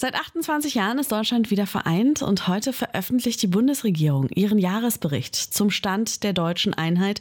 Seit 28 Jahren ist Deutschland wieder vereint und heute veröffentlicht die Bundesregierung ihren Jahresbericht zum Stand der deutschen Einheit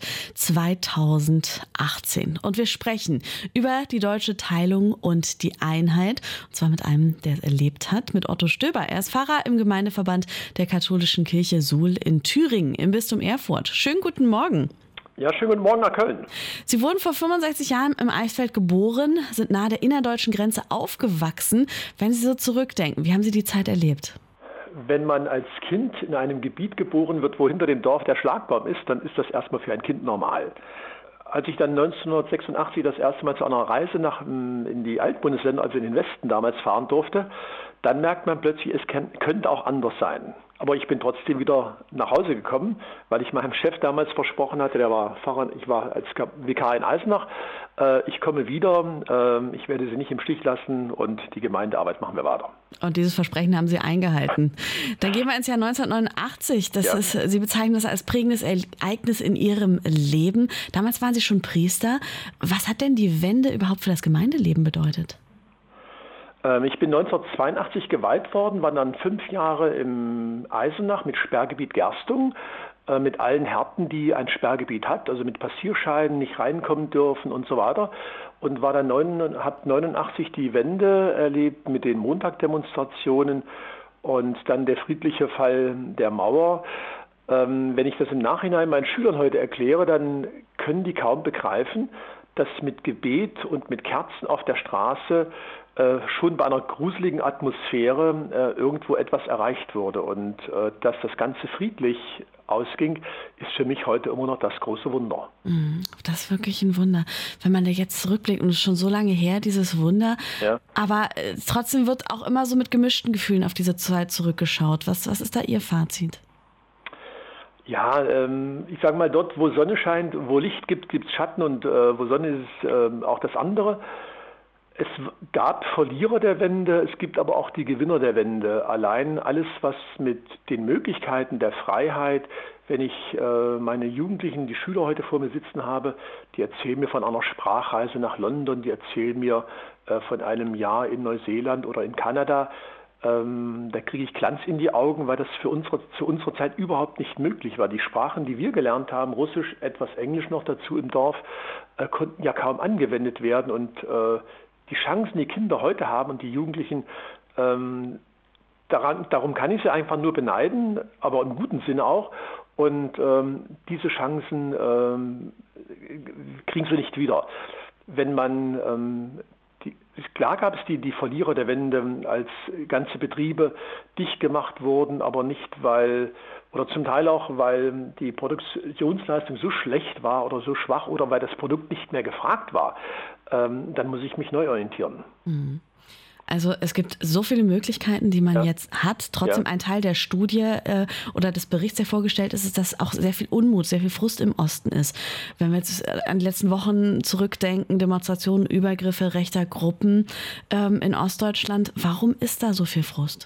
2018. Und wir sprechen über die deutsche Teilung und die Einheit, und zwar mit einem, der es erlebt hat, mit Otto Stöber. Er ist Pfarrer im Gemeindeverband der Katholischen Kirche Suhl in Thüringen im Bistum Erfurt. Schönen guten Morgen. Ja, schönen guten Morgen nach Köln. Sie wurden vor 65 Jahren im Eichsfeld geboren, sind nahe der innerdeutschen Grenze aufgewachsen. Wenn Sie so zurückdenken, wie haben Sie die Zeit erlebt? Wenn man als Kind in einem Gebiet geboren wird, wo hinter dem Dorf der Schlagbaum ist, dann ist das erstmal für ein Kind normal. Als ich dann 1986 das erste Mal zu einer Reise in die Altbundesländer, also in den Westen damals fahren durfte, dann merkt man plötzlich, es könnte auch anders sein. Aber ich bin trotzdem wieder nach Hause gekommen, weil ich meinem Chef damals versprochen hatte, der war Pfarrer, ich war als Vikar in Eisenach, ich komme wieder, ich werde Sie nicht im Stich lassen und die Gemeindearbeit machen wir weiter. Und dieses Versprechen haben Sie eingehalten. Dann gehen wir ins Jahr 1989. Sie bezeichnen das als prägendes Ereignis in Ihrem Leben. Damals waren Sie schon Priester. Was hat denn die Wende überhaupt für das Gemeindeleben bedeutet? Ich bin 1982 geweiht worden, war dann 5 Jahre im Eisenach mit Sperrgebiet Gerstung, mit allen Härten, die ein Sperrgebiet hat, also mit Passierscheinen, nicht reinkommen dürfen und so weiter. Und war dann habe 89 die Wende erlebt mit den Montagdemonstrationen und dann der friedliche Fall der Mauer. Wenn ich das im Nachhinein meinen Schülern heute erkläre, dann können die kaum begreifen, dass mit Gebet und mit Kerzen auf der Straße schon bei einer gruseligen Atmosphäre irgendwo etwas erreicht wurde. Und dass das Ganze friedlich ausging, ist für mich heute immer noch das große Wunder. Das ist wirklich ein Wunder. Wenn man da jetzt zurückblickt, und es ist schon so lange her, dieses Wunder, ja. Aber trotzdem wird auch immer so mit gemischten Gefühlen auf diese Zeit zurückgeschaut. Was ist da Ihr Fazit? Ja, ich sage mal, dort, wo Sonne scheint, wo Licht gibt, gibt es Schatten und wo Sonne ist, auch das andere. Es gab Verlierer der Wende, es gibt aber auch die Gewinner der Wende. Allein alles, was mit den Möglichkeiten der Freiheit, wenn ich meine Jugendlichen, die Schüler heute vor mir sitzen habe, die erzählen mir von einer Sprachreise nach London, die erzählen mir von einem Jahr in Neuseeland oder in Kanada. Da kriege ich Glanz in die Augen, weil das zu unserer Zeit überhaupt nicht möglich war. Die Sprachen, die wir gelernt haben, Russisch, etwas Englisch noch dazu im Dorf, konnten ja kaum angewendet werden. Und die Chancen, die Kinder heute haben und die Jugendlichen, darum kann ich sie einfach nur beneiden, aber im guten Sinne auch. Und diese Chancen kriegen sie nicht wieder. Wenn man klar gab es die Verlierer der Wende, als ganze Betriebe dicht gemacht wurden, aber nicht oder zum Teil auch, weil die Produktionsleistung so schlecht war oder so schwach oder weil das Produkt nicht mehr gefragt war. Dann muss ich mich neu orientieren. Also es gibt so viele Möglichkeiten, die man jetzt hat. Trotzdem ein Teil der Studie oder des Berichts, der vorgestellt ist, dass auch sehr viel Unmut, sehr viel Frust im Osten ist. Wenn wir jetzt an die letzten Wochen zurückdenken, Demonstrationen, Übergriffe rechter Gruppen in Ostdeutschland, warum ist da so viel Frust?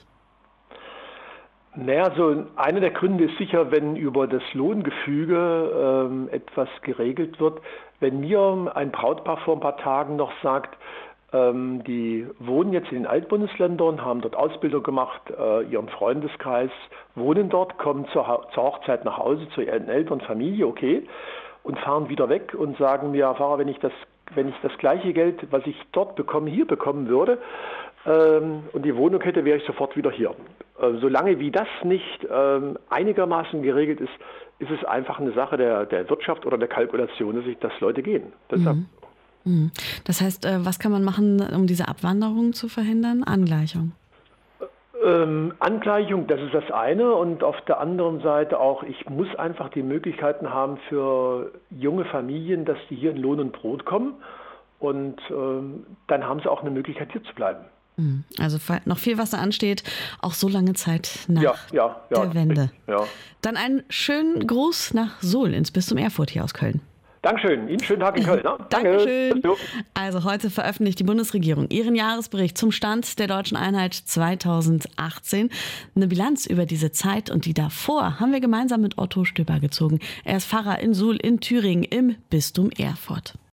Naja, so einer der Gründe ist sicher, wenn über das Lohngefüge etwas geregelt wird. Wenn mir ein Brautpaar vor ein paar Tagen noch sagt, die wohnen jetzt in den Altbundesländern, haben dort Ausbildung gemacht, ihren Freundeskreis, wohnen dort, kommen zur Hochzeit nach Hause, zu ihren Eltern, Familie, okay, und fahren wieder weg und sagen mir, Herr Pfarrer, wenn ich das gleiche Geld, was ich dort bekomme, hier bekommen würde und die Wohnung hätte, wäre ich sofort wieder hier. Solange wie das nicht einigermaßen geregelt ist, ist es einfach eine Sache der Wirtschaft oder der Kalkulation, dass Leute gehen. Deshalb. Das heißt, was kann man machen, um diese Abwanderung zu verhindern? Angleichung. Angleichung, das ist das eine. Und auf der anderen Seite auch, ich muss einfach die Möglichkeiten haben für junge Familien, dass die hier in Lohn und Brot kommen. Und dann haben sie auch eine Möglichkeit, hier zu bleiben. Also noch viel, was da ansteht, auch so lange Zeit nach der Wende. Ja. Dann einen schönen Gruß nach Suhl ins Bistum Erfurt hier aus Köln. Dankeschön. Ihnen schönen Tag in Köln. Ne? Dankeschön. Also heute veröffentlicht die Bundesregierung ihren Jahresbericht zum Stand der deutschen Einheit 2018. Eine Bilanz über diese Zeit und die davor haben wir gemeinsam mit Otto Stöber gezogen. Er ist Pfarrer in Suhl in Thüringen im Bistum Erfurt.